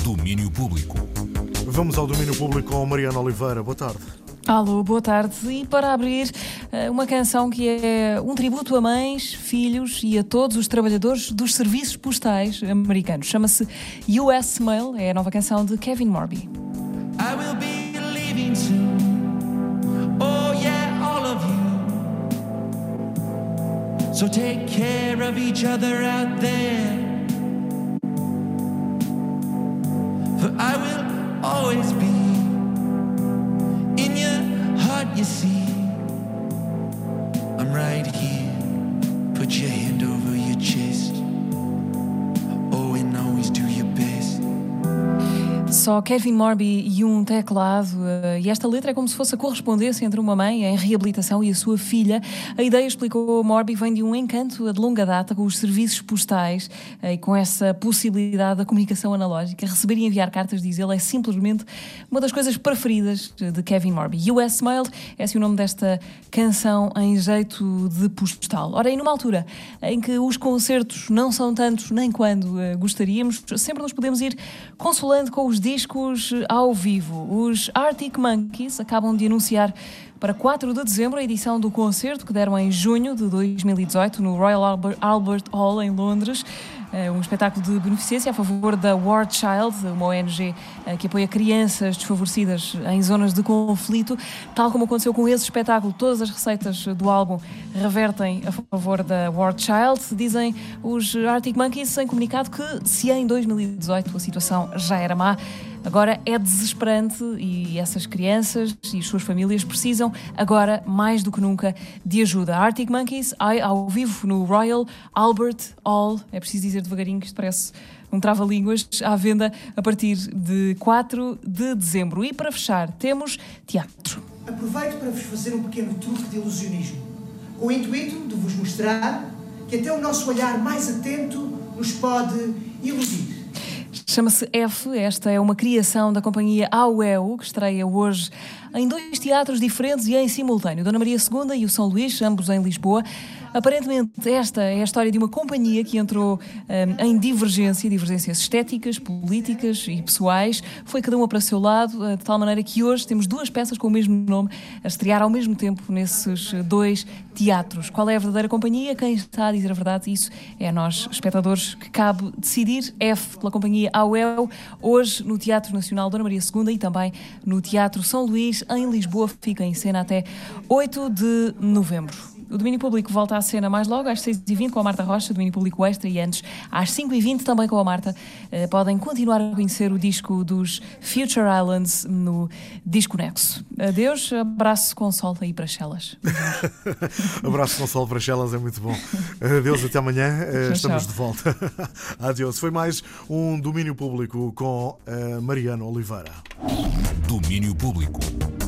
Domínio Público. Vamos ao Domínio Público com Mariana Oliveira. Boa tarde. Alô, boa tarde. E para abrir, uma canção que é um tributo a mães, filhos e a todos os trabalhadores dos serviços postais americanos. Chama-se US Mail, é a nova canção de Kevin Morby. I will be leaving soon. Oh yeah, all of you. So take care of each other out there. For I will always be in your heart, you see. I'm right here. Put your hand over your chest. Oh, and always do your best. Só Kevin Morby e um teclado, e esta letra é como se fosse a correspondência entre uma mãe em reabilitação e a sua filha. A ideia, explicou Morby, vem de um encanto de longa data com os serviços postais e com essa possibilidade da comunicação analógica. Receber e enviar cartas, diz ele, é simplesmente uma das coisas preferidas de Kevin Morby. US Mail é assim o nome desta canção em jeito de postal. Ora, e numa altura em que os concertos não são tantos nem quando gostaríamos, sempre nos podemos ir consolando com os discos ao vivo. Os Arctic Monkeys acabam de anunciar para 4 de dezembro a edição do concerto que deram em junho de 2018 no Royal Albert Hall em Londres. Um espetáculo de beneficência a favor da War Child, uma ONG que apoia crianças desfavorecidas em zonas de conflito. Tal como aconteceu com esse espetáculo, todas as receitas do álbum revertem a favor da War Child. Dizem os Arctic Monkeys em comunicado que, se em 2018 a situação já era má, agora é desesperante e essas crianças e as suas famílias precisam agora, mais do que nunca, de ajuda. Arctic Monkeys ao vivo no Royal Albert Hall, é preciso dizer devagarinho que isto parece um trava-línguas, à venda a partir de 4 de dezembro. E para fechar, temos teatro. Aproveito para vos fazer um pequeno truque de ilusionismo, com o intuito de vos mostrar que até o nosso olhar mais atento nos pode iludir. Chama-se F, esta é uma criação da companhia AUEU, que estreia hoje em 2 teatros diferentes e em simultâneo, Dona Maria II e o São Luís, ambos em Lisboa. Aparentemente esta é a história de uma companhia que entrou em divergências estéticas, políticas e pessoais. Foi cada uma para o seu lado, de tal maneira que hoje temos 2 peças com o mesmo nome a estrear ao mesmo tempo nesses 2 teatros. Qual é a verdadeira companhia? Quem está a dizer a verdade? Isso é a nós, espectadores, que cabe decidir. F, pela companhia AUEU, hoje no Teatro Nacional Dona Maria II e também no Teatro São Luís, em Lisboa. Fica em cena até 8 de novembro. O Domínio Público volta à cena mais logo às 6h20 com a Marta Rocha, Domínio Público Extra, e antes às 5h20 também com a Marta. Podem continuar a conhecer o disco dos Future Islands no Disco Nexo. Adeus, abraço com sol aí para Chelas. Abraço com sol para Chelas, é muito bom. Adeus, até amanhã, estamos de volta. Adeus. Foi mais um Domínio Público com a Mariana Oliveira. Domínio Público.